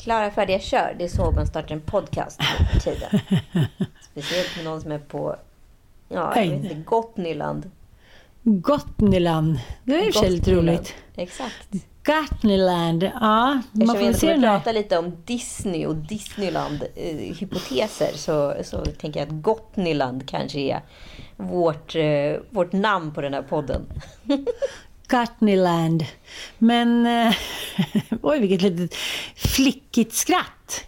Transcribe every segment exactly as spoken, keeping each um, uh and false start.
klara, färdiga, kör. Det är så man startar en podcast för tiden. Speciellt med någon som är på, ja, jag vet inte, Gotniland. Gotniland. Det är ju för sig lite roligt. Exakt. Gotniland, ja. Man får se när prata lite om Disney och Disneyland eh, hypoteser, så, så tänker jag att Gotniland kanske är vårt, eh, vårt namn på den här podden. Gotniland. Men eh, oj, vilket litet flickigt skratt.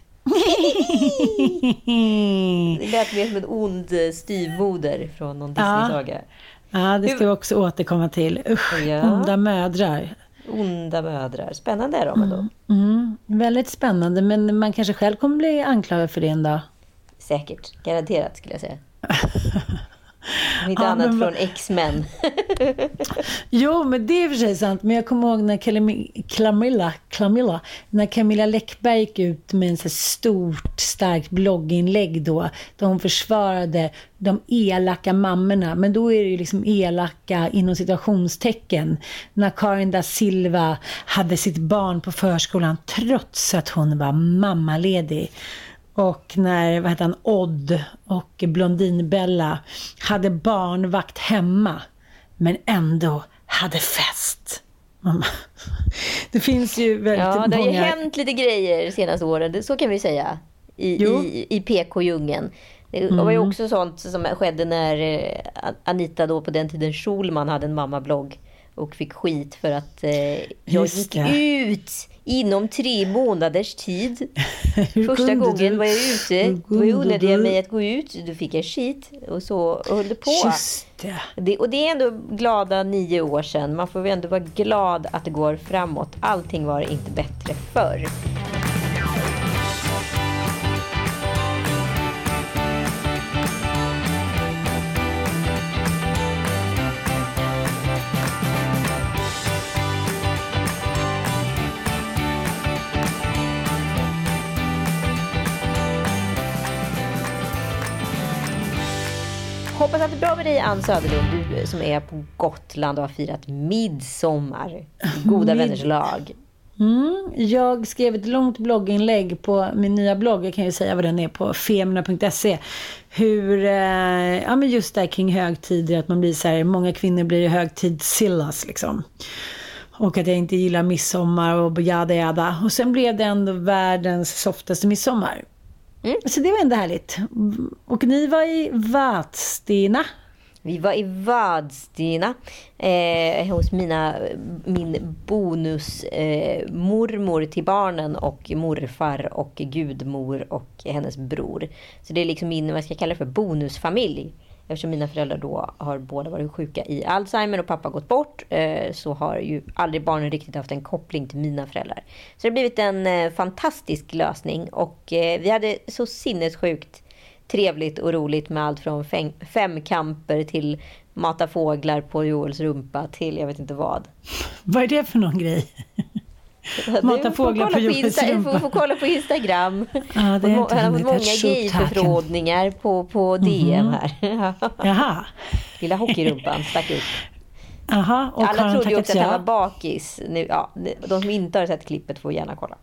Det lät mer som en ond styvmoder från någon Disney-saga. Ja, ja, det ska vi också återkomma till. Usch, ja. Onda mödrar. Onda mödrar. Spännande är de ändå. Mm, mm, väldigt spännande, men man kanske själv kommer bli anklagad för det en dag. Säkert, garanterat skulle jag säga. Inte ja, annat men... från X-Men. Jo, men det är för sig sant. Men jag kommer ihåg när Camilla, Camilla, när Camilla Läckberg gick ut med en så stort, starkt blogginlägg då. Där hon försvarade de elaka mammorna. Men då är det ju liksom elaka inom situationstecken. När Karin da Silva hade sitt barn på förskolan trots att hon var mammaledig. Och när vad heter han, Odd och Blondinbella hade barnvakt hemma men ändå hade fest. Mamma. Det finns ju väldigt ja, det många... har ju hänt lite grejer de senaste åren, så kan vi säga, i, i, i P K-djungen. Det var ju också sånt som skedde när Anita då på den tiden Schulman hade en mammablogg och fick skit för att eh, jag gick ut inom tre månaders tid. Första gången du? var jag ute. Då unnade jag mig att gå ut. Då fick jag skit. Och så höll det på. Just det. Det, och det är ändå glada nio år sedan. Man får väl ändå vara glad att det går framåt. Allting var inte bättre förr. Hoppas att det är bra med dig, Ann Söderlund, du som är på Gotland och har firat midsommar. Goda Mid- vänners lag. Mm, jag skrev ett långt blogginlägg på min nya blogg. Jag kan ju säga vad den är på femina punkt se. Hur, eh, ja men just där kring högtider, att man blir så här, många kvinnor blir högtidssillas liksom. Och att jag inte gillar midsommar och jada jada. Och sen blev det ändå världens softaste midsommar. Mm. Så det var ändå härligt. Och ni var i Vadstena. Vi var i Vadstena eh, hos mina, min bonus eh, mormor till barnen och morfar och gudmor och hennes bror. Så det är liksom min, vad ska jag kalla det för, bonusfamilj. Eftersom mina föräldrar då har båda varit sjuka i Alzheimer och pappa gått bort, eh, så har ju aldrig barnen riktigt haft en koppling till mina föräldrar. Så det har blivit en eh, fantastisk lösning, och eh, vi hade så sinnessjukt trevligt och roligt med allt från fem, femkamper till mata fåglar på Joels rumpa till jag vet inte vad. Vad är det för någon grej? Mata fåglar på Joels rumpa. Du får kolla på Instagram. Ja, det är inte han har många gay-förfrågningar på, på D M här. Jaha. Lilla hockeyrumpan stack ut. Aha, och alla trodde ju också att han var bakis. Nu, ja, de som inte har sett klippet får gärna kolla.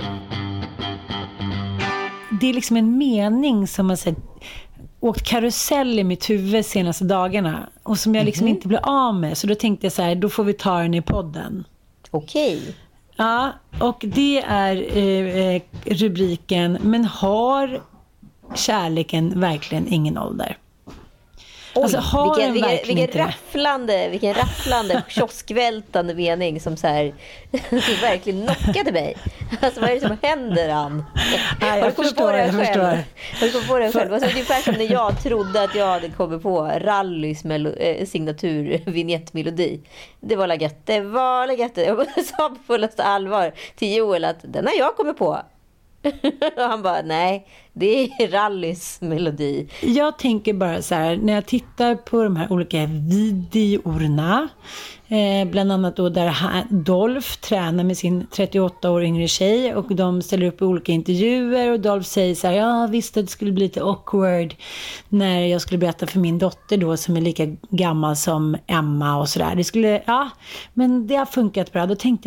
Det är liksom en mening som har sett, åkt karusell i mitt huvud senaste dagarna. Och som jag liksom mm-hmm. inte blir av med. Så då tänkte jag så här, då får vi ta den i podden. Okej. Okay. Ja, och det är eh, rubriken: men har kärleken verkligen ingen ålder? Oj, alltså, har vilken, vilken, vilken rafflande, vilken rafflande kioskvältande mening som så här verkligen knockade mig. Alltså vad är det som händer, Ann? Ja, jag har förstår, jag förstår. Har du kommit på det själv? Det var ungefär som när jag trodde att jag hade kommit på Rallys melo- äh, signatur vignettmelodi. Det var lägget. Det var lägget. Jag sa på fullaste allvar till Joel att den har jag kommit på. Och han bara, nej, det är Rallys melodi. Jag tänker bara så här, när jag tittar på de här olika videorna, eh, bland annat då där Dolph tränar med sin trettioåtta år yngre tjej, och de ställer upp i olika intervjuer, och Dolph säger så här, ja visst det skulle bli lite awkward när jag skulle berätta för min dotter då som är lika gammal som Emma och sådär. Det skulle, ja, men det har funkat bra. Då tänkte jag,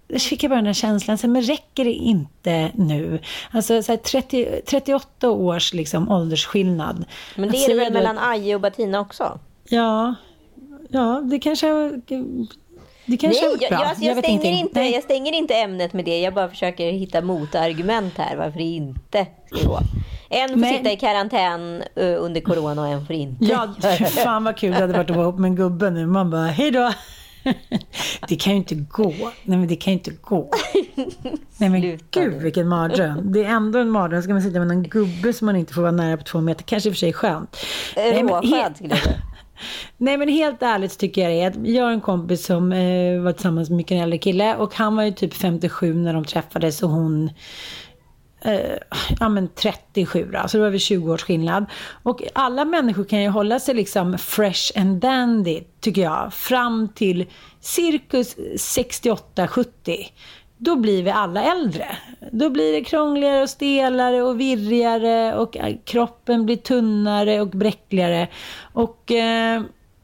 jag fick jag bara den här känslan, så, men räcker det inte nu? Alltså så här, trettio, trettioåtta års liksom, åldersskillnad. Men det är det väl då mellan Aje och Bettina också? Ja, ja det kanske... Det kanske Nej, jag, jag, alltså, jag, jag, stänger inte, jag stänger inte ämnet med det. Jag bara försöker hitta motargument här varför det inte ska gå. En får Men... sitta i karantän uh, under corona och en får inte. Ja, fan vad kul det hade varit att vara ihop med en gubbe nu. Man bara, hej då. Det kan ju inte gå. Nej, men det kan ju inte gå. Nej, men Sluta gud, vilken mardröm. Det är ändå en mardröm. Ska man sitta med en gubbe som man inte får vara nära på två meter. Kanske i och för sig skönt. Råskönt skulle jag säga. Nej, men helt ärligt tycker jag det är att jag har en kompis som eh, var tillsammans med mycket en äldre kille, och han var ju typ femtiosju när de träffades och hon eh, ja men trettiosju då, så det var väl tjugo års skillnad. Och alla människor kan ju hålla sig liksom fresh and dandy tycker jag fram till cirkus sextioåtta sjuttio. Då blir vi alla äldre. Då blir det krångligare och stelare och virrigare och kroppen blir tunnare och bräckligare. Och eh,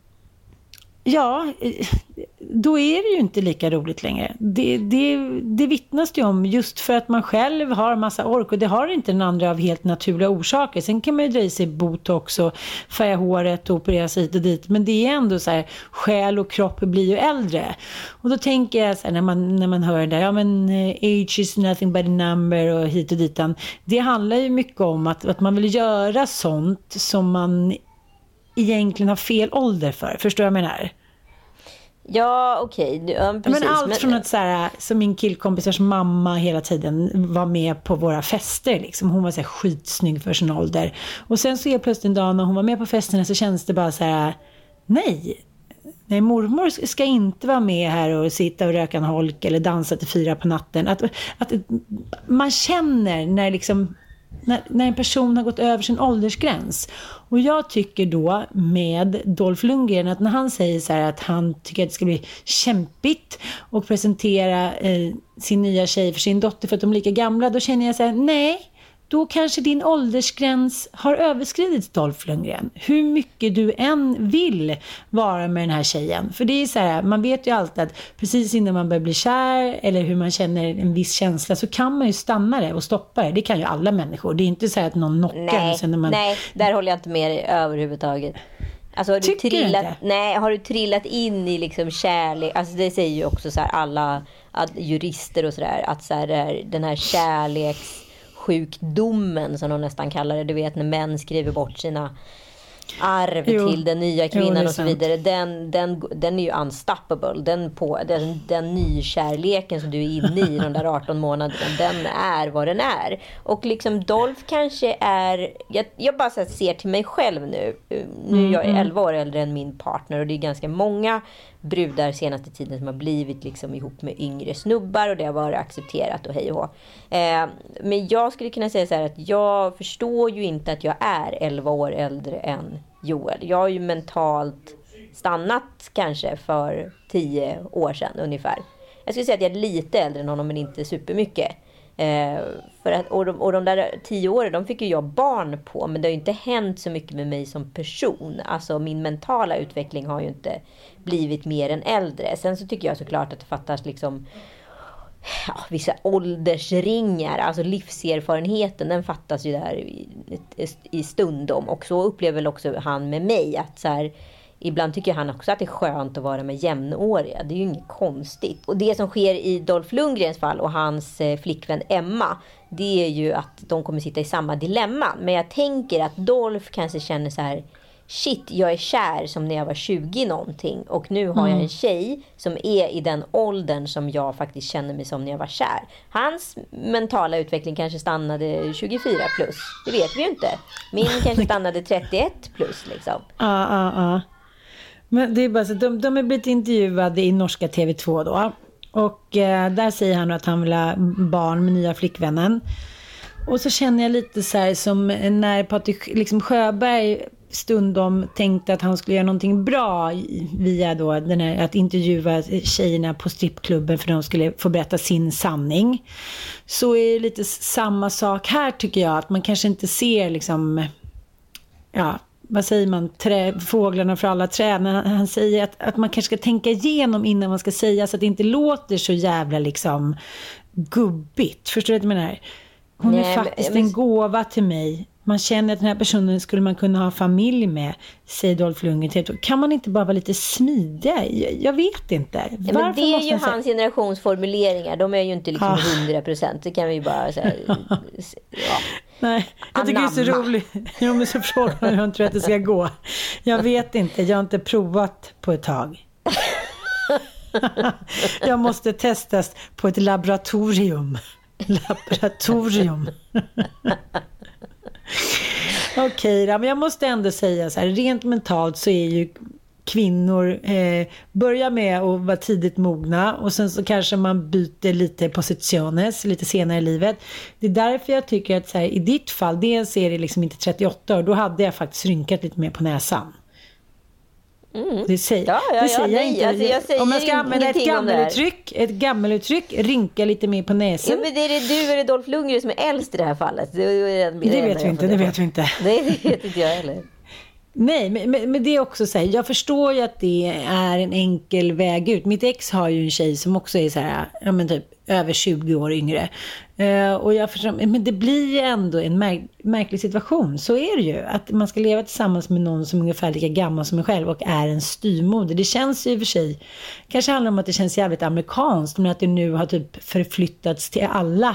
ja, då är det ju inte lika roligt längre. Det, det, det vittnas det om just för att man själv har massa ork, och det har inte den andra av helt naturliga orsaker. Sen kan man ju dra i sig botox och färga håret och operera sig hit och dit, men det är ändå så här, själ och kropp blir ju äldre. Och då tänker jag så här, när man, när man hör det där, ja men age is nothing but a number och hit och ditan. Det handlar ju mycket om att, att man vill göra sånt som man egentligen har fel ålder för. Förstår jag menar? Ja, okej. Okay. Ja, men allt men... från att så här, som min killkompisars mamma hela tiden var med på våra fester. Liksom. Hon var så här skitsnygg för sin ålder. Och sen så är plötsligt en dag när hon var med på festerna så känns det bara så här, nej. Nej, mormor ska inte vara med här och sitta och röka en holk eller dansa till fyra på natten. Att, att man känner när liksom... När, när en person har gått över sin åldersgräns. Och jag tycker då med Dolph Lundgren att när han säger så här att han tycker att det ska bli kämpigt och presentera eh, sin nya tjej för sin dotter för att de är lika gamla, då känner jag så här, nej, då kanske din åldersgräns har överskridits, Dolph Lundgren. Hur mycket du än vill vara med den här tjejen. För det är så här, man vet ju alltid att precis innan man börjar bli kär eller hur man känner en viss känsla så kan man ju stanna det och stoppa det. Det kan ju alla människor. Det är inte så här att någon knockar. Nej, sen när man... nej, där håller jag inte med dig överhuvudtaget. Alltså, har du Tycker trillat, du inte? Nej, har du trillat in i liksom kärlek? Alltså det säger ju också så här alla jurister och sådär att så här, den här kärleks sjukdomen som de nästan kallar det, du vet när män skriver bort sina arv jo. till den nya kvinnan jo, och så vidare, den, den, den är ju unstoppable, den, på, den, den nykärleken som du är inne i de där arton månaderna, den är vad den är. Och liksom Dolph kanske är, jag, jag bara så här ser till mig själv nu, nu är jag är elva år äldre än min partner och det är ganska många brudar senaste tiden som har blivit liksom ihop med yngre snubbar och det har varit accepterat och hej och hå. Eh, men jag skulle kunna säga så här att jag förstår ju inte att jag är elva år äldre än Joel. Jag har ju mentalt stannat kanske för tio år sedan ungefär. Jag skulle säga att jag är lite äldre än honom men inte supermycket. Eh, för att, och, de, och de där tio åren, de fick ju jag barn på, men det har ju inte hänt så mycket med mig som person. Alltså min mentala utveckling har ju inte blivit mer än äldre. Sen så tycker jag såklart att det fattas liksom ja, vissa åldersringar, alltså livserfarenheten, den fattas ju där i, i, i stundom. Och så upplever väl också han med mig att så här, ibland tycker han också att det är skönt att vara med jämnåriga. Det är ju inget konstigt. Och det som sker i Dolph Lundgrens fall och hans eh, flickvän Emma, det är ju att de kommer sitta i samma dilemma. Men jag tänker att Dolph kanske känner så här, shit, jag är kär som när jag var tjugo någonting. Och nu har jag en tjej som är i den åldern som jag faktiskt känner mig som när jag var kär. Hans mentala utveckling kanske stannade tjugofyra plus. Det vet vi ju inte. Min kanske stannade trettioett plus liksom. Ja, ja, ja. Men det är bara så, de, de är blivit intervjuade i norska T V två då. Och eh, där säger han att han vill ha barn med nya flickvännen. Och så känner jag lite så här som när Patrik liksom Sjöberg stundom tänkte att han skulle göra någonting bra via då den här, att intervjua tjejerna på strippklubben för de skulle få berätta sin sanning. Så är det lite samma sak här tycker jag, att man kanske inte ser liksom ja, vad säger man, trä, fåglarna för alla träd. Han, han säger att, att man kanske ska tänka igenom innan man ska säga, så att det inte låter så jävla liksom gubbigt. Förstår du vad jag menar? Hon Nej, är faktiskt men, en gåva till mig. Man känner att den här personen skulle man kunna ha familj med, säger Dolph Lundgren. Kan man inte bara vara lite smidig? Jag, jag vet inte. Ja, men det är ju hans säga... generationsformuleringar. De är ju inte liksom hundra procent. Det kan vi ju bara säga. Ja. Nej, jag tycker Anamma. Det är så roligt. Jag måste fråga hur jag tror att det ska gå. Jag vet inte. Jag har inte provat på ett tag. Jag måste testas på ett laboratorium. Laboratorium. Okej okay, men jag måste ändå säga så här, rent mentalt så är ju kvinnor eh, börjar med att vara tidigt mogna, och sen så kanske man byter lite positiones lite senare i livet. Det är därför jag tycker att så här, i ditt fall, det är en serie liksom inte trettioåtta år, då hade jag faktiskt rynkat lite mer på näsan. Mm. Det säger, ja, ja, det säger ja, jag inte. Alltså, jag säger om jag ska använda ett gammeluttryck, ett gammeluttryck, rynka lite mer på näsan. Ja, men det är det du eller Dolph Lundgren som är äldst i det här fallet. Det, det, det, det vet vi inte, det vet vi inte. Nej, det vet inte jag heller. Nej, men, men det är också så här, jag förstår ju att det är en enkel väg ut. Mitt ex har ju en tjej som också är så här, ja men typ över tjugo år yngre. Uh, och jag förstår, men det blir ju ändå en märk- märklig situation. Så är det ju, att man ska leva tillsammans med någon som är ungefär lika gammal som en själv och är en styrmoder. Det känns ju i och för sig, kanske handlar om att det känns jävligt amerikanskt, men att det nu har typ förflyttats till alla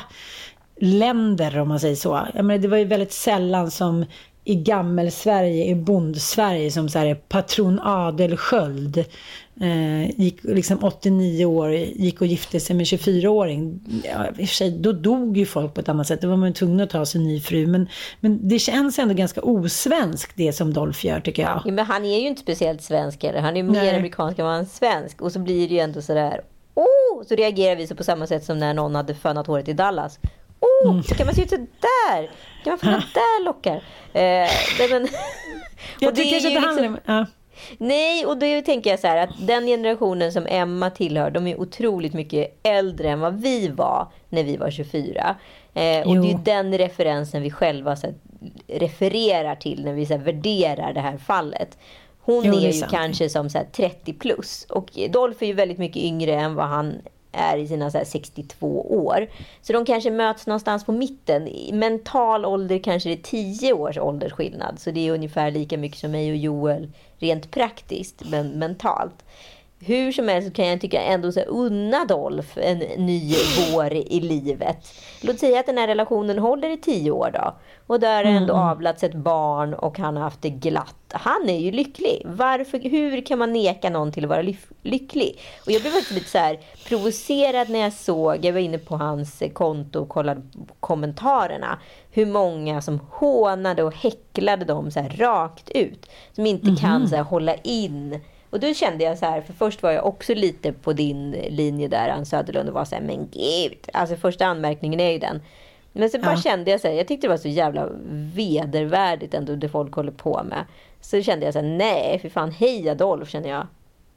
länder, om man säger så. Jag menar, det var ju väldigt sällan som i gammel Sverige, i bond-Sverige, som så här patron Adel Sköld eh, gick liksom åttionio år, gick och gifte sig med tjugofyra-åring. Ja, i och för sig, då dog ju folk på ett annat sätt. Då var man tvungen att ta sig en ny fru. Men, men det känns ändå ganska osvensk, det som Dolph gör, tycker jag. Ja, men han är ju inte speciellt svensk eller. Han är mer Nej. amerikansk än vad han är svensk. Och så blir det ju ändå sådär, oh! Så reagerar vi så på samma sätt som när någon hade fönat håret i Dallas. Oh, mm. Kan man se ut så där? Kan man få den där lockar? Eh, men, jag tycker inte liksom, handlar ja. Nej, och då tänker jag så här, att den generationen som Emma tillhör, de är otroligt mycket äldre än vad vi var när vi var tjugofyra. Eh, och det är ju den referensen vi själva så här, refererar till när vi så här, värderar det här fallet. Hon jo, är, är ju sant. Kanske som så här, trettio plus. Och Dolph är ju väldigt mycket yngre än vad han är i sina så här, sextiotvå år. Så de kanske möts någonstans på mitten. I mental ålder kanske det är tio års åldersskillnad. Så det är ungefär lika mycket som mig och Joel rent praktiskt, men mentalt. Hur som helst så kan jag tycka ändå så här, unna Dolph en ny vår i livet. Låt säga att den här relationen håller i tio år då. Och där är ändå mm. avlats ett barn och han har haft det glatt. Han är ju lycklig. Varför, hur kan man neka någon till att vara lyf- lycklig? Och jag blev faktiskt lite så här provocerad när jag såg, jag var inne på hans konto och kollade kommentarerna. Hur många som hånade och häcklade dem så här rakt ut. Som inte mm. kan så här hålla in. Och då kände jag så här, för först var jag också lite på din linje där, Ann Söderlund, och var så här, men gud, alltså första anmärkningen är ju den. Men så bara ja. kände jag så här, jag tyckte det var så jävla vedervärdigt ändå det folk håller på med. Så kände jag så här, nej, för fan, hej Adolf, känner jag.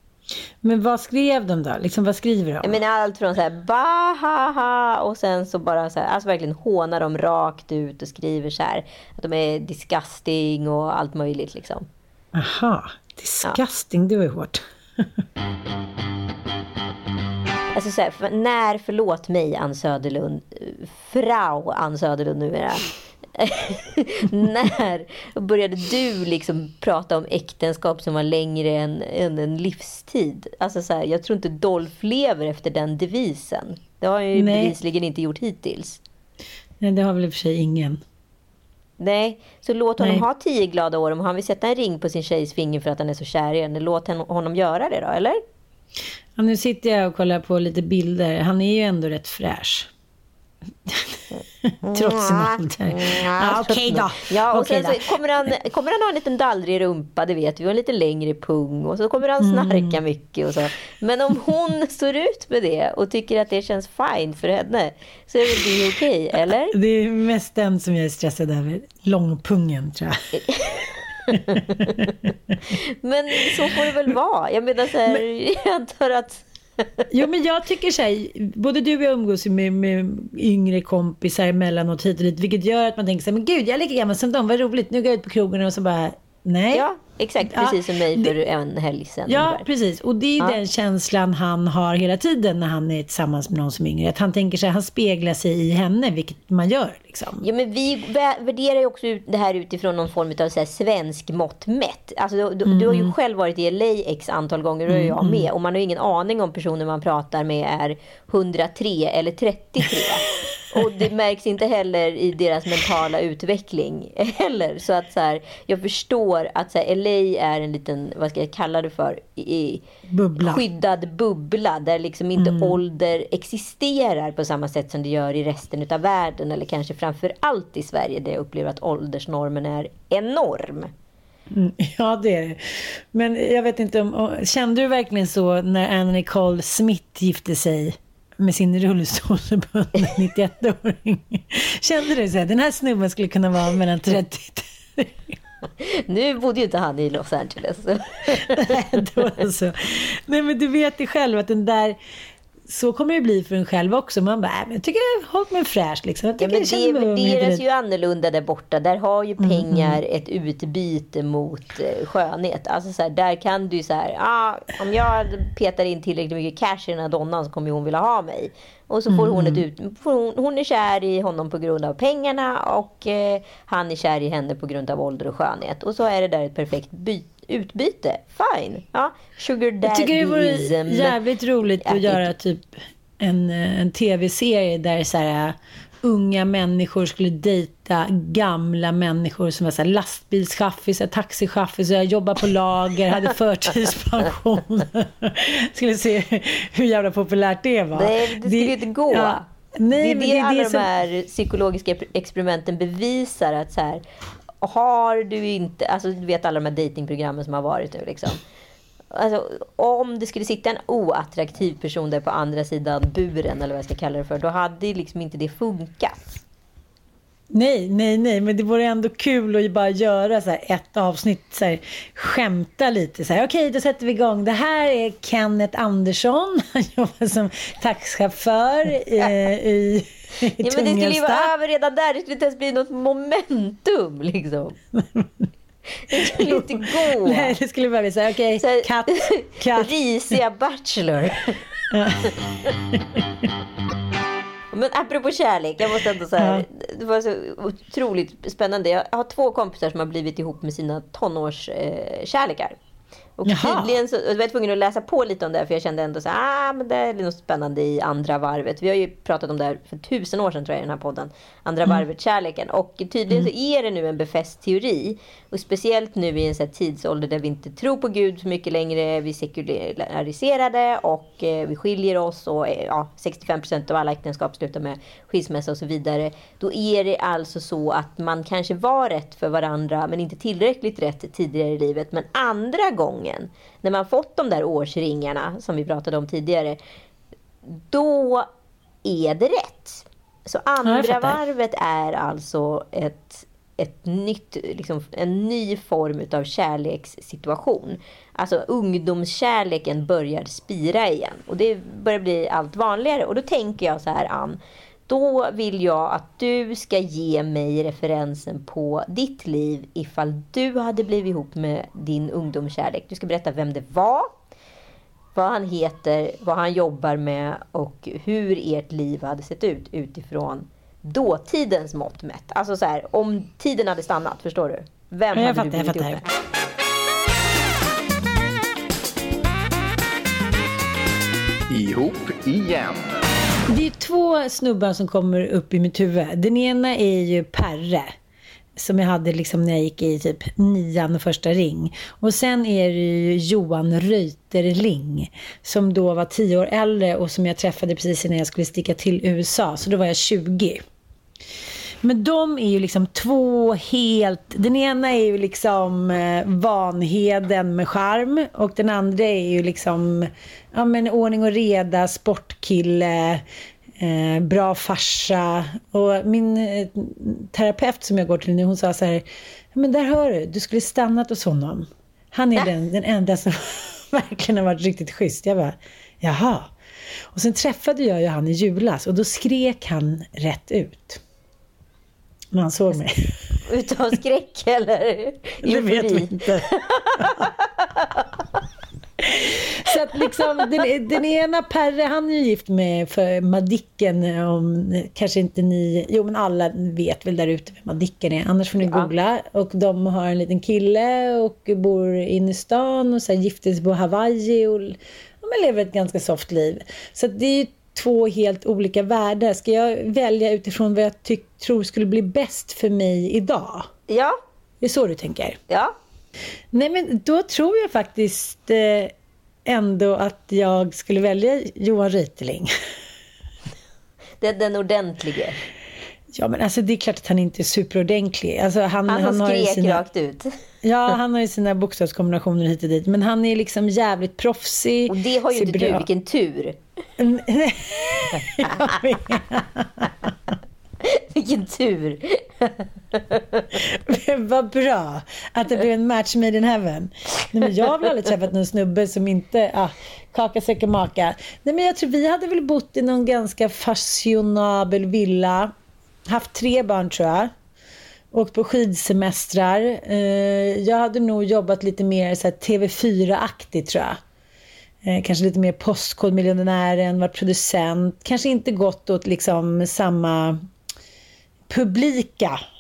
Men vad skrev de då? Liksom, vad skriver de? Jag menar allt från så här, bahaha, och sen så bara så här, alltså verkligen hånar de rakt ut och skriver så här, att de är disgusting och allt möjligt liksom. Aha. Disgusting, ja. Det var ju hårt. Alltså så här, för, när, förlåt mig Ann Söderlund, Frau Ann Söderlund numera. När började du liksom prata om äktenskap som var längre än, än en livstid? Alltså så här, jag tror inte Dolph lever efter den devisen. Det har han ju bevisligen inte gjort hittills. Nej, det har väl i och för sig ingen. Nej, så låt honom Nej. ha tio glada år. Om han vill sätta en ring på sin tjejs finger för att han är så kär i henne, låt honom göra det då, eller? Ja, nu sitter jag och kollar på lite bilder. Han är ju ändå rätt fräsch. Trots sin ålder. Ja, okej då. Ja, och okej sen då. Så kommer han, kommer han ha en liten dallrig rumpa, det vet vi, och en lite längre pung, och så kommer han snarka mm. mycket och så. Men om hon står ut med det och tycker att det känns fine för henne, så är det väl okej, eller? Det är mest den som jag är stressad över. Långpungen, tror jag. Men så får det väl vara. Jag menar så här, men, jag antar att jo, men jag tycker så här, både du och jag umgås med, med yngre kompisar emellanåt hit och dit, vilket gör att man tänker så här, men gud, jag är lika gammal som dem, vad roligt, nu går jag ut på krogen och så bara, Nej. Ja, exakt. Precis ja, som mig för det, en helg sedan. Ja, ungefär. Precis. Och det är ja. den känslan han har hela tiden när han är tillsammans med någon som är yngre. Att han tänker sig, han speglar sig i henne, vilket man gör. Liksom. Ja, men vi värderar ju också det här utifrån någon form av så här svensk mått mätt. Alltså, du, mm. du har ju själv varit i L A x antal gånger och jag med. Mm. Och man har ju ingen aning om personer man pratar med är hundratre eller trettiotre. Och det märks inte heller i deras mentala utveckling heller. Så att så här, jag förstår att så här, L A är en liten, vad ska jag kalla det för, i, bubbla. skyddad bubbla. Där liksom inte mm. ålder existerar på samma sätt som det gör i resten av världen. Eller kanske framför allt i Sverige, där jag upplever att åldersnormen är enorm. Mm, ja, det är det. Men jag vet inte om, kände du verkligen så när Anna Nicole Smith gifte sig med sin rullstolsbunden nittioett-åring? Kände du så att den här snubben skulle kunna vara mellan trettio? Nu bodde ju inte han i Los Angeles. Nej, då alltså. Nej, men du vet ju själv att den där, så kommer det bli för en själv också. Man bara, men jag tycker det har hållit mig fräsch liksom. Ja, men det värderas ju annorlunda där borta. Där har ju pengar mm. ett utbyte mot eh, skönhet. Alltså så här, där kan du så här, ah, om jag petar in tillräckligt mycket cash i den här donnan så kommer hon vilja ha mig. Och så får mm. hon ett ut, får hon, hon är kär i honom på grund av pengarna och eh, han är kär i henne på grund av ålder och skönhet. Och så är det där ett perfekt byte. Utbyte, fine. Ja, sugar daddyism. Jag tycker det vore jävligt roligt att ja, göra typ en, en tv-serie där så här, unga människor skulle dejta gamla människor som var så här, lastbilschaffis, taxichaffis, jag jobbar på lager, hade förtidspension. Skulle se hur jävla populärt det var. Nej, det skulle det, inte gå. Ja, nej, det är det, det alla det de här som... psykologiska experimenten bevisar, att så här, har du inte, alltså du vet alla de här datingprogrammen som har varit nu liksom. Alltså, om det skulle sitta en oattraktiv person där på andra sidan buren, eller vad jag ska kalla det för, då hade liksom inte det funkat. Nej, nej, nej, men det vore ändå kul att bara göra så här ett avsnitt, så här, skämta lite så här. Okej, då sätter vi igång. Det här är Kenneth Andersson, han jobbar som taxichaufför eh, i Ja, men det skulle ju vara över redan där. Det skulle inte ens bli något momentum liksom. Det skulle inte gå. Nej, det skulle bara bli så här, okej, okay, katt, katt. Risiga bachelor. Men apropå kärlek, jag måste ändå säga, det var så otroligt spännande. Jag har två kompisar som har blivit ihop med sina tonårskärlekar. Och Jaha. tydligen så jag var tvungen att läsa på lite om det, för jag kände ändå så ah, men det är något spännande i andra varvet. Vi har ju pratat om det här för tusen år sedan tror jag i den här podden. Andra mm. varvet, kärleken. Och tydligen mm. så är det nu en befäst teori. Och speciellt nu i en sån här tidsålder där vi inte tror på Gud så mycket längre. Vi är sekulariserade och eh, vi skiljer oss. Och eh, ja, sextiofem procent av alla äktenskap slutar med skilsmässa och så vidare. Då är det alltså så att man kanske var rätt för varandra men inte tillräckligt rätt tidigare i livet. Men andra gången, när man fått de där årsringarna som vi pratade om tidigare, då är det rätt. Så andra varvet är alltså ett, ett nytt, liksom, en ny form av kärlekssituation. Alltså ungdomskärleken börjar spira igen. Och det börjar bli allt vanligare. Och då tänker jag så här, Ann, då vill jag att du ska ge mig referensen på ditt liv ifall du hade blivit ihop med din ungdomskärlek. Du ska berätta vem det var, vad han heter, vad han jobbar med och hur ert liv hade sett ut utifrån dåtidens mått mätt. Alltså så här, om tiden hade stannat, förstår du? Vem jag hade fattar, du blivit ihop med? Ihop igen. Det är två snubbar som kommer upp i mitt huvud. Den ena är ju Perre, som jag hade liksom när jag gick i typ nian och första ring. Och sen är det ju Johan Reuterling, som då var tio år äldre och som jag träffade precis innan jag skulle sticka till U S A. Så då var jag tjugo. Men de är ju liksom två helt... Den ena är ju liksom eh, Vanheden med charm. Och den andra är ju liksom ja, men ordning och reda, sportkille, eh, bra farsa. Och min eh, terapeut som jag går till nu, hon sa så här, men där hör du, du skulle stannat hos honom. Han är den, den enda som verkligen har varit riktigt schysst. Jag bara, jaha. Och sen träffade jag ju han i julas och då skrek han rätt ut. Men han såg mig. utav skräck eller det vet vi inte. Så att liksom den, den ena Perre, han är ju gift med för Madicken, om kanske inte ni, jo men alla vet väl där ute vem Madicken är, annars får ni ja. googla. Och de har en liten kille och bor inne i stan och så här gifter sig på Hawaii och de lever ett ganska soft liv. Så att det är ju två helt olika världar. Ska jag välja utifrån vad jag tyck, tror skulle bli bäst för mig idag? Ja. Det är så du tänker? Ja. Nej, men då tror jag faktiskt eh, ändå att jag skulle välja Johan Reuteling. Den, den ordentlige. Ja, men alltså det är klart att han inte är superordentlig. Alltså, han, han, han har skrek sina, rakt ut. Ja, han har ju sina bokstavskombinationer hit och dit. Men han är liksom jävligt proffsig. Och det har ju inte bra. Du, vilken tur. Vilken tur. Vad bra att det blev en match made in heaven. Nej, men jag har väl aldrig träffat någon snubbe som inte ah, kaka söker maka. Nej, men jag tror vi hade väl bott i någon ganska fashionabel villa, haft tre barn tror jag, åkt på skidsemestrar. eh, jag hade nog jobbat lite mer så här T V fyra-aktigt tror jag. Eh, kanske lite mer Postkodmiljonären, varit producent, kanske inte gått åt liksom samma publika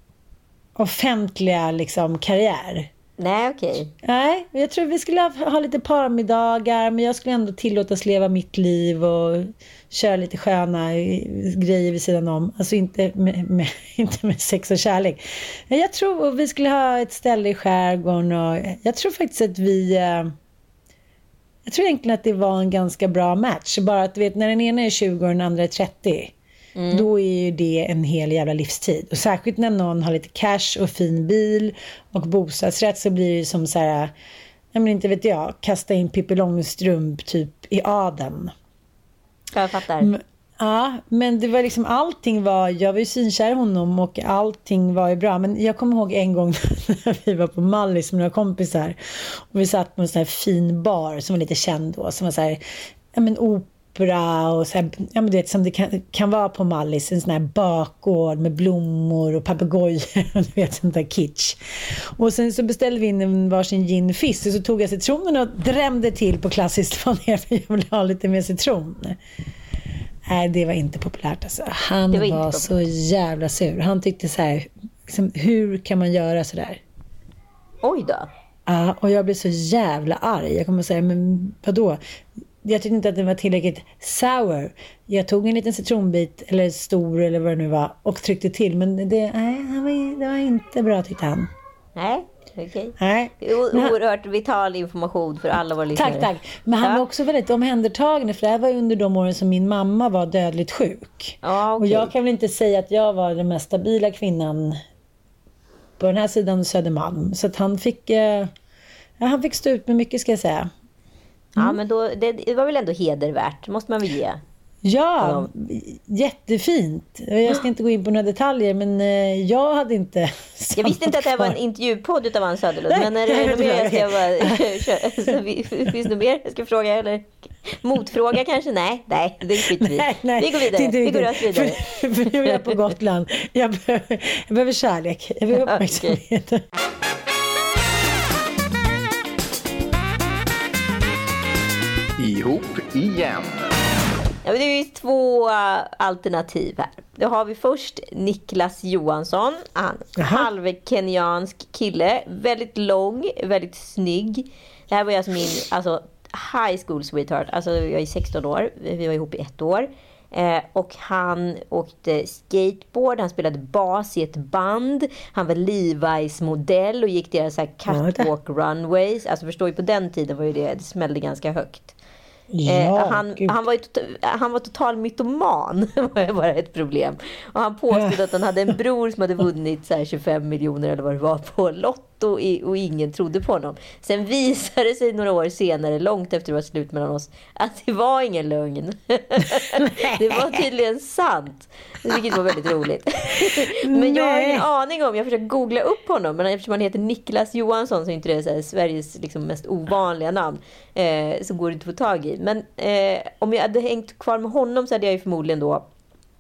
offentliga liksom karriär. Nej, okej. Okay. Nej, jag tror vi skulle ha, ha lite parmiddagar, men jag skulle ändå tillåtas leva mitt liv och köra lite sköna grejer vid sidan om. Alltså inte med, med, inte med sex och kärlek. Jag tror vi skulle ha ett ställe i skärgården och jag tror faktiskt att vi jag tror egentligen att det var en ganska bra match. Bara att du vet, när den ena är tjugo och den andra är trettio, mm. då är ju det en hel jävla livstid. Och särskilt när någon har lite cash och fin bil och bostadsrätt så blir det som så här, jag men inte vet jag, kasta in Pippi Långstrump typ i adeln. Jag fattar. M- ja, men det var liksom allting var, jag var ju synkär i honom och allting var ju bra. Men jag kommer ihåg en gång när vi var på Mallis med några kompisar och vi satt på en sån här fin bar som var lite känd då, som var så här, ja men opera och så här, ja men du vet som det kan, kan vara på Mallis, en sån här bakgård med blommor och papegojor och du vet sånt där kitsch. Och sen så beställde vi in en varsin gin fisk och så tog jag citronen och drämde till på klassiskt manér för jag ville ha lite mer citron. Nej, det var inte populärt alltså. Han var, var så jävla sur. Han tyckte så här, liksom, hur kan man göra så där? Oj då. Ja, och jag blev så jävla arg. Jag kommer att säga, men vadå? Jag tyckte inte att den var tillräckligt sour. Jag tog en liten citronbit, eller stor eller vad det nu var, och tryckte till. Men det, nej, det var inte bra tyckte han. Nej. Okej. Nej. Oerhört vital information för alla våra lyssnare. Tack, tack. Men han ja. var också väldigt omhändertagande, för det här var under de åren som min mamma var dödligt sjuk. Ja, okay. Och jag kan väl inte säga att jag var den mest stabila kvinnan på den här sidan Södermalm. Så att han fick, eh, ja, han fick stå ut med mycket ska jag säga. Mm. Ja, men då, det, det var väl ändå hedervärt, måste man väl ge. Ja, jättefint. Jag ska inte gå in på några detaljer, men jag hade inte... Jag visste inte att det var en intervjupodd utav Ann Söderlund. Men när det är mer jag ska bara... Så vi, finns det mer jag ska fråga? Eller motfråga kanske? Nej, nej, det skiter vi. Nej, nej, vi går vidare. Vi går rakt vidare. För, för nu är jag på Gotland. Jag behöver, jag behöver kärlek. Jag behöver uppmärksamhet. Okay. Ihop igen. Ja, det är ju två alternativ här. Då har vi först Niklas Johansson. Han halvkenyansk kille. Väldigt lång, väldigt snygg. Det här var jag som min alltså, high school sweetheart. Alltså jag är sexton år. Vi var ihop i ett år. Eh, och han åkte skateboard. Han spelade bas i ett band. Han var Levi's modell och gick deras så här catwalk runways. Alltså förstår ju, på den tiden var ju det, det smällde ganska högt. Ja, eh, han, han, var ju total, han var total mytoman. Det var bara ett problem. Och han påstod att han hade en bror som hade vunnit så här tjugofem miljoner eller vad det var på Lotto, och ingen trodde på honom. Sen visade det sig några år senare, långt efter det var slut mellan oss, att det var ingen lögn. Det var tydligen sant. Vilket var väldigt roligt. Men jag har ingen aning om, jag försöker googla upp honom, men eftersom han heter Niklas Johansson så är inte det så här Sveriges liksom mest ovanliga namn, eh, så går det inte att få tag i. Men eh, om jag hade hängt kvar med honom så hade jag ju förmodligen då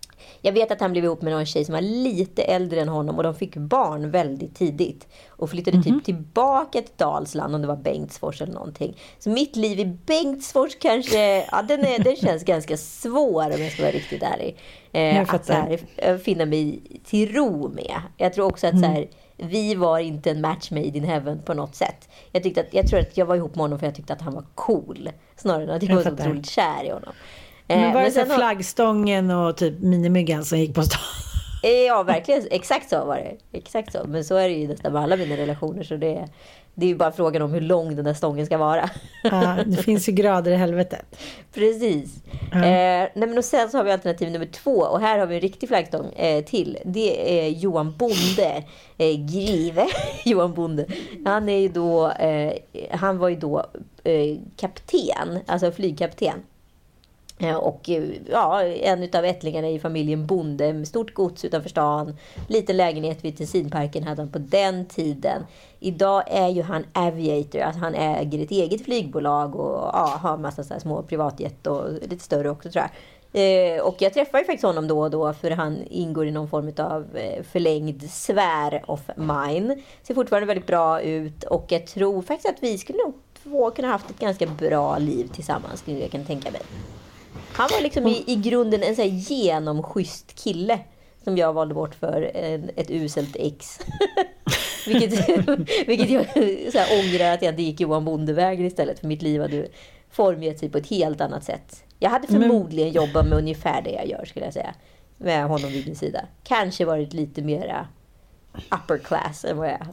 Jag vet att han blev ihop med någon tjej som var lite äldre än honom och de fick barn väldigt tidigt och flyttade mm-hmm. typ tillbaka till Dalsland, om det var Bengtsfors eller någonting. Så mitt liv i Bengtsfors kanske, ja, den, är, den känns ganska svår om jag ska vara riktigt ärlig. Eh, att så här, finna mig till ro med. Jag tror också att mm. så här, vi var inte en match made in heaven på något sätt. Jag, tyckte att, jag tror att jag var ihop med honom för jag tyckte att han var cool. Snarare än att jag, jag var så otroligt kär i honom. Men var det men så flaggstången och typ minimyggan som gick på stan? Ja, verkligen. Exakt så var det. Exakt så. Men så är det ju nästan med alla mina relationer. Så det, det är ju bara frågan om hur lång den där stången ska vara. Ja, det finns ju grader i helvetet. Precis. Ja. Eh, nej, men och sen så har vi alternativ nummer två. Och här har vi en riktig flaggstång eh, till. Det är Johan Bonde. Eh, Grive. Johan Bonde. Han är ju då... Eh, han var ju då eh, kapten. Alltså flygkapten. Och ja, en utav ättlingarna i familjen Bonde med stort gods utanför stan. Liten lägenhet vid Tessinparken hade han på den tiden. Idag är ju han aviator, att han äger ett eget flygbolag och ja, har en massa så här små privatjet och lite större också tror jag. Eh, och jag träffar ju faktiskt honom då och då för han ingår i någon form av förlängd sfär of mine. Ser fortfarande väldigt bra ut och jag tror faktiskt att vi skulle nog få kunna haft ett ganska bra liv tillsammans, skulle jag kan tänka mig. Han var liksom i, i grunden en så här genomschysst kille som jag valde bort för en, ett uselt ex. vilket, vilket jag så här ångrar att jag inte gick Johan Bondevägen istället, för mitt liv hade format sig på ett helt annat sätt. Jag hade förmodligen Men... jobbat med ungefär det jag gör, skulle jag säga. Med honom vid min sida. Kanske varit lite mera upper class än vad jag är.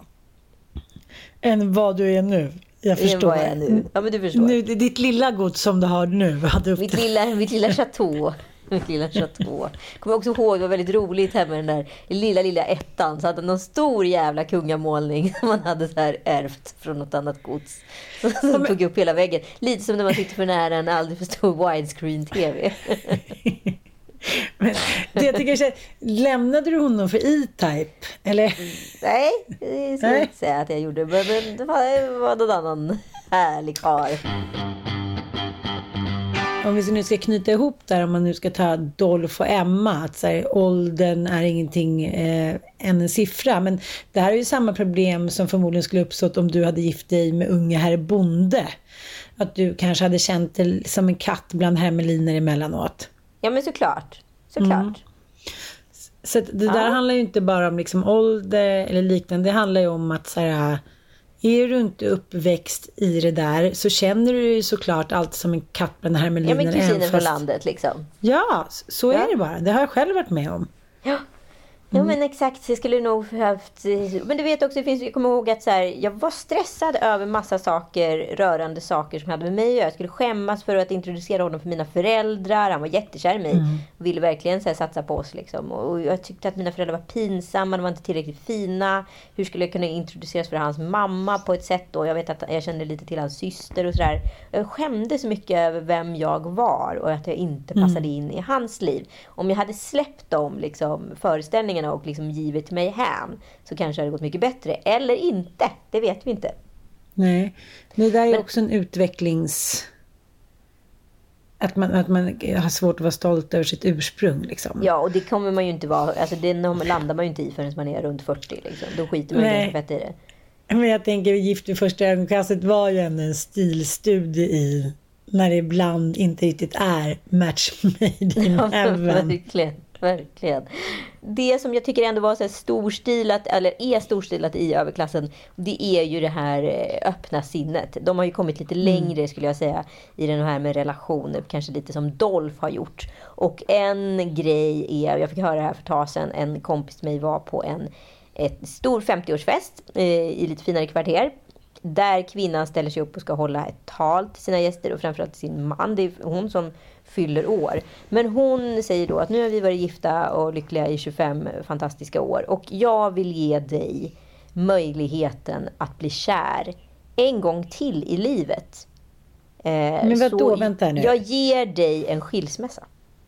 Än vad du är nu. Jag förstår. Vad är nu? Ja, men du förstår. Nu, det är ditt lilla gods som du har nu. Hade mitt, lilla, mitt lilla chateau. Mitt lilla chateau. Kommer också ihåg, det var väldigt roligt här med den där lilla, lilla ettan. Så hade någon stor jävla kungamålning som man hade så här ärvt från något annat gods. Som men... tog upp hela väggen. Lite som när man sitter för nära en aldrig för stor widescreen-tv. Men det jag tycker, lämnade du honom för E-Type? Eller? Nej, det ska jag inte säga att jag gjorde. Men det var, det var någon annan härlig karl. Om vi nu ska knyta ihop där, om man nu ska ta Dolph och Emma, att så här, åldern är ingenting eh, än en siffra. Men det här är ju samma problem som förmodligen skulle uppstått om du hade gift dig med unge herr Bonde. Att du kanske hade känt dig som en katt bland hermeliner emellanåt. Ja, men såklart. Såklart. Mm. Så det där ja. handlar ju inte bara om liksom ålder eller liknande. Det handlar ju om att så här, är du inte uppväxt i det där så känner du ju såklart allt som en katt bland hermeliner. Ja, men kusiner från landet liksom. Ja, så ja. är det bara. Det har jag själv varit med om. Ja. Ja, men exakt, så skulle nog haft. Men du vet också, det finns, jag kommer ihåg att så här, jag var stressad över massa saker, rörande saker som hade med mig att göra. Jag skulle skämmas för att introducera honom för mina föräldrar. Han var jättekär i mig mm. och ville verkligen så här, satsa på oss liksom. Och jag tyckte att mina föräldrar var pinsamma, de var inte tillräckligt fina. Hur skulle jag kunna introduceras för hans mamma på ett sätt då? Jag vet att jag kände lite till hans syster och sådär. Jag skämde så mycket över vem jag var och att jag inte passade mm. in i hans liv. Om jag hade släppt dem liksom, föreställningarna och liksom givit mig hem, så kanske det hade gått mycket bättre. Eller inte, det vet vi inte. Nej, det där är Men, också en utvecklings... Att man, att man har svårt att vara stolt över sitt ursprung. Liksom. Ja, och det kommer man ju inte vara... Alltså det landar man ju inte i förrän man är runt fyrtio. Liksom. Då skiter man ju fett i det. Men jag tänker, Gift vid första ögonkastet var ju en stilstudie i när det ibland inte riktigt är match made in heaven. Verkligen. Verkligen. Det som jag tycker ändå var så här storstilat, eller är storstilat i överklassen, det är ju det här öppna sinnet. De har ju kommit lite längre mm. skulle jag säga i den här med relationer, kanske lite som Dolph har gjort. Och en grej är, jag fick höra här för ett tag sedan, en kompis till mig var på en ett stor femtioårsfest eh, i lite finare kvarter. Där kvinnan ställer sig upp och ska hålla ett tal till sina gäster och framförallt till sin man. Det är hon som fyller år. Men hon säger då att nu har vi varit gifta och lyckliga i tjugofem fantastiska år. Och jag vill ge dig möjligheten att bli kär en gång till i livet. Eh, Men vad då? Vänta nu. Jag ger dig en skilsmässa.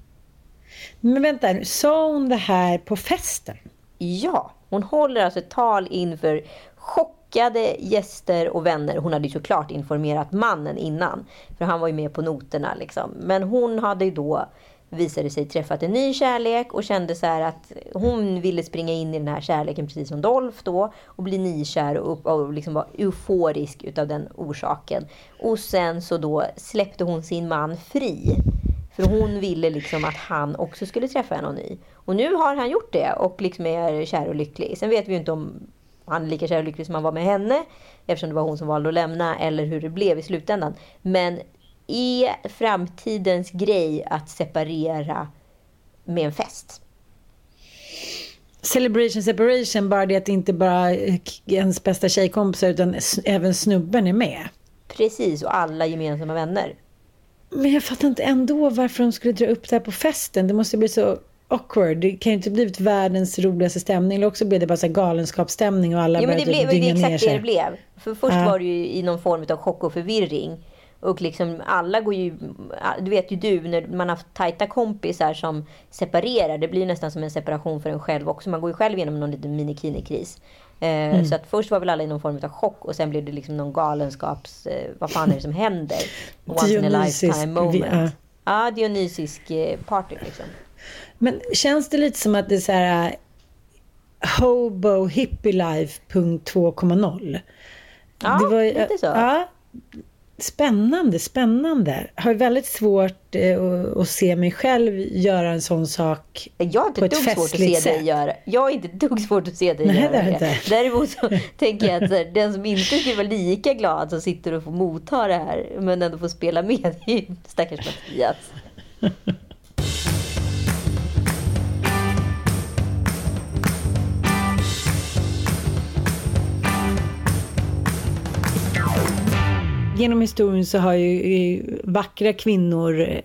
Men vänta nu. Sa hon det här på festen? Ja, hon håller alltså ett tal inför chockade gäster och vänner. Hon hade ju såklart informerat mannen innan, för han var ju med på noterna liksom. Men hon hade ju då visade sig träffat en ny kärlek och kände så här att hon ville springa in i den här kärleken precis som Dolph då och bli nykär och, upp, och liksom vara euforisk utav den orsaken. Och sen så då släppte hon sin man fri. För hon ville liksom att han också skulle träffa en ny. Och nu har han gjort det och liksom är kär och lycklig. Sen vet vi ju inte om han är lika kär och lycklig som han var med henne, eftersom det var hon som valde att lämna, eller hur det blev i slutändan. Men är framtidens grej att separera med en fest? Celebration separation, bara det att inte bara ens bästa tjejkompisar utan även snubben är med. Precis, och alla gemensamma vänner. Men jag fattar inte ändå varför de skulle dra upp det här på festen. Det måste bli så awkward. Det kan ju inte blivit världens roligaste stämning. Eller också blev det bara så galenskapsstämning och alla jo, men det började blev, dynga det ner sig. exakt det det blev. För först ja. var det ju i någon form av chock och förvirring. Och liksom alla går ju, du vet ju du, när man har haft tajta kompisar som separerar, det blir nästan som en separation för en själv också. Man går ju själv igenom någon liten minikini-kris. Eh, mm. Så att först var väl alla i någon form av chock och sen blev det liksom någon galenskaps, eh, vad fan är det som händer? Once in a lifetime moment. Ja, uh. ah, dionysisk eh, party liksom. Men känns det lite som att det är så här hobo hippie life punkt två punkt noll? Ja, det var, lite så. Ja, spännande, spännande. Jag har väldigt svårt eh, att se mig själv göra en sån sak jag har inte på ett svårt att se sätt. dig göra. Jag har inte dugg svårt att se dig Nej, göra det. det. Däremot så tänker jag att så här, den som inte skulle vara lika glad som sitter och får motta det här men ändå får spela med, det är ju stackars Mattias. Genom historien så har ju vackra kvinnor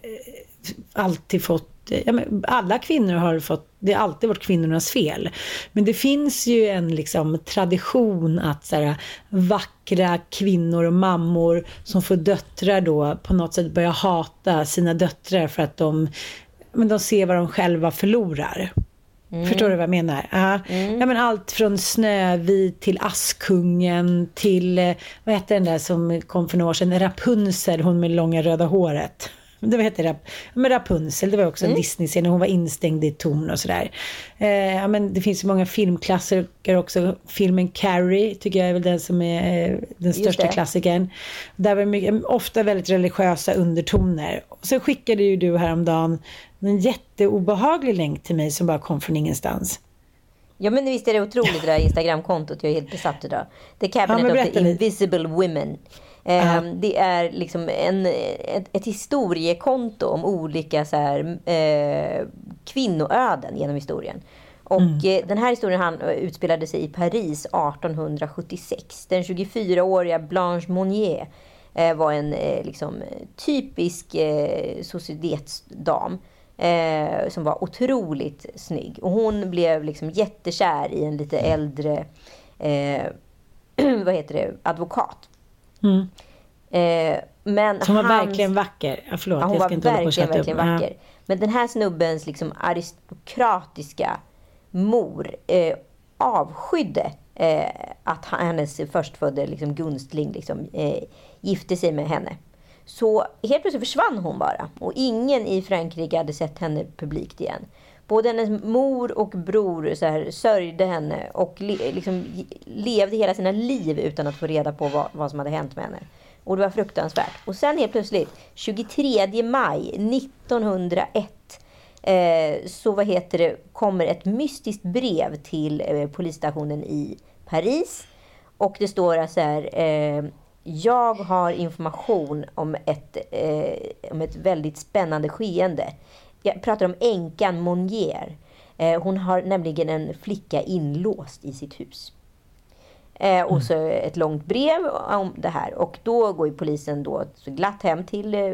alltid fått, ja men alla kvinnor har fått, det har alltid varit kvinnornas fel. Men det finns ju en liksom tradition att så här, vackra kvinnor och mammor som får döttrar då på något sätt börjar hata sina döttrar för att de, men de ser vad de själva förlorar. Mm. Förstår du vad jag menar? Ja. Mm. Ja, men allt från Snövit till Askungen till, vad heter den där som kom för några år sedan? Rapunzel, hon med långa röda håret. Det var heter Rap- men Rapunzel, det var också en mm. Disney-scen och hon var instängd i ett torn och sådär. Eh, ja, men det finns ju många filmklassiker också. Filmen Carrie tycker jag är väl den som är eh, den största klassikern. Där var mycket, ofta väldigt religiösa undertoner. Så skickade ju du häromdagen en jätteobehaglig länk till mig som bara kom från ingenstans. Ja, men visst är det otroligt det där Instagram-kontot. Jag är helt besatt idag. The Cabinet ja, of the Invisible Women. Uh, det är liksom en, ett, ett historiekonto om olika så här, eh, kvinnoöden genom historien. Och mm. eh, den här historien han utspelade sig i Paris arton sjuttiosex. Den tjugofyraåriga Blanche Monnier eh, var en eh, liksom, typisk eh, societetsdam. Eh, som var otroligt snygg. Och hon blev liksom jättekär i en lite äldre eh, vad heter det, advokat. Mm. Eh, men som var hans, verkligen vacker. Ja, förlåt, ja, hon jag ska var inte verkligen, verkligen upp. vacker. Ja. Men den här snubbens liksom aristokratiska mor eh, avskydde eh, att hennes förstfödde liksom, gunstling liksom, eh, gifte sig med henne. Så helt plötsligt försvann hon bara. Och ingen i Frankrike hade sett henne publikt igen. Både hennes mor och bror så här, sörjde henne och le, liksom, levde hela sina liv utan att få reda på vad, vad som hade hänt med henne. Och det var fruktansvärt. Och sen helt plötsligt, tjugotredje maj nittonhundraett, eh, så vad heter det, kommer ett mystiskt brev till eh, polisstationen i Paris. Och det står så här... Eh, jag har information om ett, eh, om ett väldigt spännande skeende. Jag pratar om änkan Monnier. Eh, hon har nämligen en flicka inlåst i sitt hus. Eh, och så ett långt brev om det här. Och då går ju polisen då så glatt hem till eh,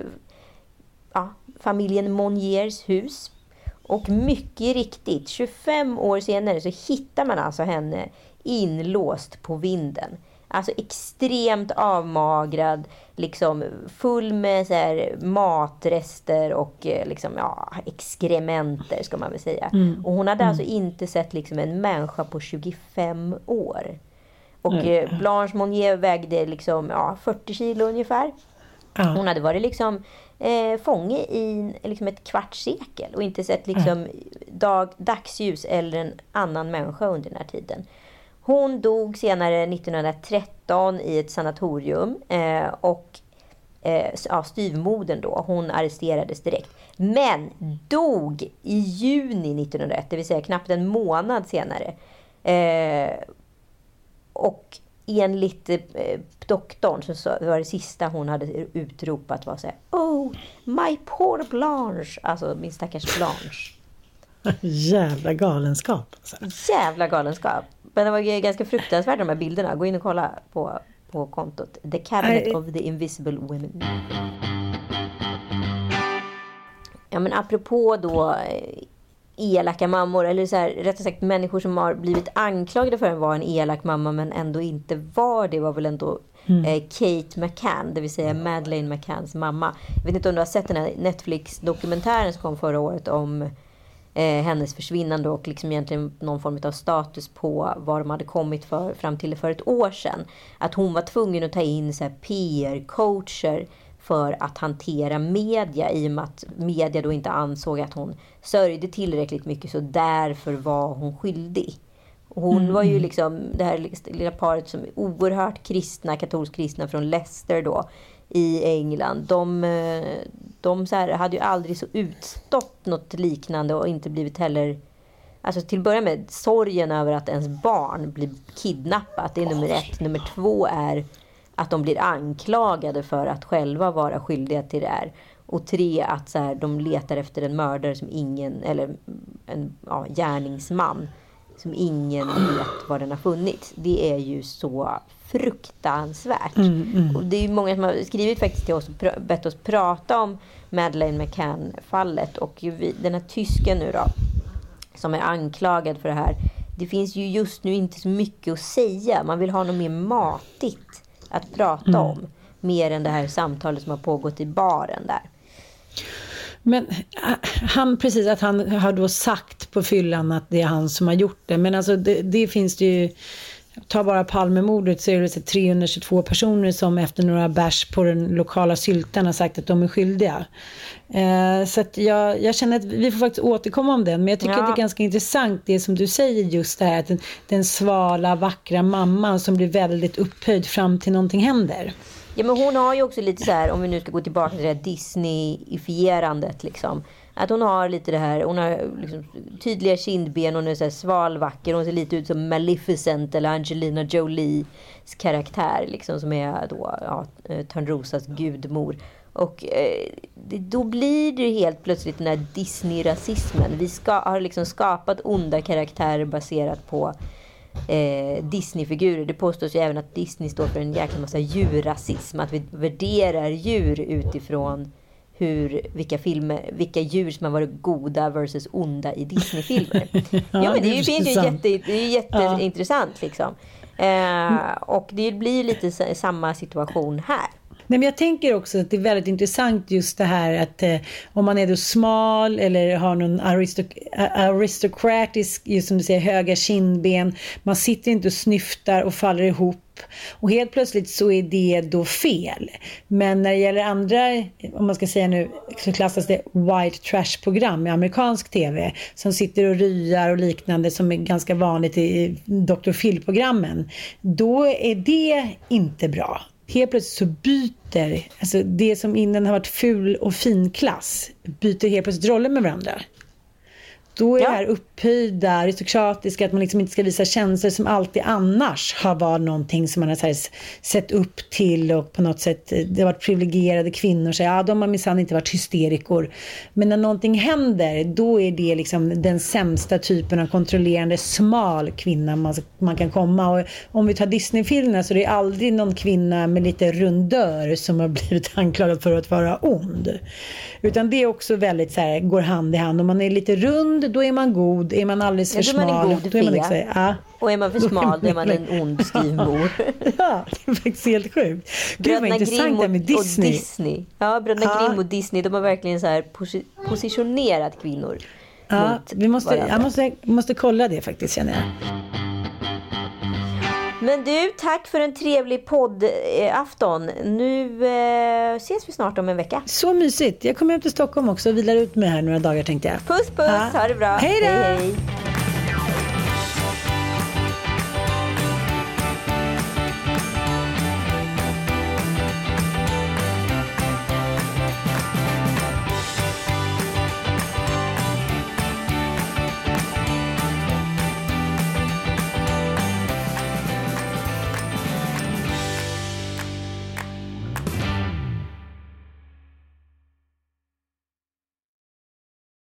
ja, familjen Monniers hus. Och mycket riktigt, tjugofem år senare så hittar man alltså henne inlåst på vinden. Alltså extremt avmagrad, liksom full med så här matrester och liksom, ja, exkrementer ska man väl säga. Mm. Och hon hade mm. alltså inte sett liksom en människa på tjugofem år. Och mm. Blanche Monnier vägde liksom, ja, fyrtio kilo ungefär. Mm. Hon hade varit liksom eh, fånge i liksom ett kvarts sekel och inte sett liksom dag, dagsljus eller en annan människa under den här tiden. Hon dog senare nittonhundratretton i ett sanatorium eh, och eh, ja, styvmodern då, hon arresterades direkt. Men dog i juni nittonhundraett, det vill säga knappt en månad senare. Eh, och enligt eh, doktorn så, så var det sista hon hade utropat var så här: oh, my poor Blanche. Alltså min stackars Blanche. Jävla galenskap. Alltså. Jävla galenskap. Men det var ganska fruktansvärt de här bilderna. Gå in och kolla på, på kontot. The Cabinet I... of the Invisible Women. Ja, men apropå då elaka mammor, eller så här, rättare sagt människor som har blivit anklagade för att vara en elak mamma men ändå inte var det, var väl ändå mm. eh, Kate McCann, det vill säga Madeleine McCanns mamma. Jag vet inte om du har sett den här Netflix-dokumentären som kom förra året om eh, hennes försvinnande och liksom egentligen någon form av status på vad de hade kommit för fram till för ett år sedan. Att hon var tvungen att ta in så här P R-coacher för att hantera media, i och med att media då inte ansåg att hon sörjde tillräckligt mycket, så därför var hon skyldig. Hon mm. var ju liksom det här lilla paret som är oerhört kristna, katolskt kristna från Leicester då i England. De, de så här, hade ju aldrig så utstått något liknande och inte blivit heller, alltså till att börja med sorgen över att ens barn blir kidnappat, det är nummer ett. Nummer två är att de blir anklagade för att själva vara skyldiga till det här. Och tre, att så här, de letar efter en mördare som ingen, eller en ja, gärningsman som ingen vet var den har funnits. Det är ju så fruktansvärt. Mm, mm. Och det är ju många som har skrivit faktiskt till oss och pr- bett oss prata om Madeleine McCann-fallet. Och vi, den här tysken nu då, som är anklagad för det här. Det finns ju just nu inte så mycket att säga. Man vill ha något mer matigt att prata mm. om, mer än det här samtalet som har pågått i baren där. Men han, precis att han har då sagt på fyllan att det är han som har gjort det. Men alltså det, det finns det ju, ta bara Palmemordet, så är det trehundratjugotvå personer som efter några bärs på den lokala syltan har sagt att de är skyldiga. Eh, så att jag, jag känner att vi får faktiskt återkomma om den. Men jag tycker ja. att det är ganska intressant det som du säger, just det här att den, den svala, vackra mamman som blir väldigt upphöjd fram till någonting händer. Ja, men hon har ju också lite så här, om vi nu ska gå tillbaka till det här Disney-ifierandet liksom. Att hon har lite det här, hon har liksom tydliga kindben, hon är så här svalvacker, hon ser lite ut som Maleficent eller Angelina Jolies karaktär liksom, som är då ja, Törnrosas gudmor. Och eh, det, då blir det helt plötsligt den här Disney-rasismen. Vi ska, har liksom skapat onda karaktärer baserat på eh, Disney-figurer. Det påstås ju även att Disney står för en jäkla massa djurrasism, att vi värderar djur utifrån hur, vilka filmer, vilka djur som har varit goda versus onda i Disney-filmer. ja, ja, men det, det finns ju jätte, det är jätteintressant ja. liksom. Eh, och det blir lite samma situation här. Nej, men jag tänker också att det är väldigt intressant just det här att eh, om man är då smal eller har någon aristoc- aristokratisk, just som du säger, höga kindben, man sitter inte och snyftar och faller ihop, och helt plötsligt så är det då fel. Men när det gäller andra, om man ska säga nu, så klassas det white trash program i amerikansk tv som sitter och ryar och liknande, som är ganska vanligt i doktor Phil-programmen, då är det inte bra. Helt plötsligt så byter, alltså det som innan har varit ful och fin klass, byter helt plötsligt roller med varandra. Då är ja. det här upphöjda, aristokratiska, att man liksom inte ska visa känslor som alltid annars har varit någonting som man har så här sett upp till, och på något sätt, det har varit privilegierade kvinnor, så ja, de har minsann inte varit hysterikor. Men när någonting händer, då är det liksom den sämsta typen av kontrollerande smal kvinna man, man kan komma. Och om vi tar Disney-filmerna, så är det aldrig någon kvinna med lite rundör som har blivit anklagad för att vara ond. Utan det är också väldigt så här, går hand i hand. Om man är lite rund, då är man god. Är man alldeles för ja, då smal, god, då är man liksom, ja. Och är man för smal, då är man en ond styvmor. Ja, det är faktiskt helt sjukt. Gud, vad intressant det med Disney. Och Disney. Ja, Bröderna ja. Grimm och Disney, de har verkligen så här posi- positionerat kvinnor. Ja, vi måste, jag måste, måste kolla det faktiskt, känner jag. Men du, tack för en trevlig poddafton. Nu eh, ses vi snart om en vecka. Så mysigt. Jag kommer hem till Stockholm också och vilar ut mig här några dagar tänkte jag. Puss puss, ja. Ha det bra. Hej då! Hej, hej.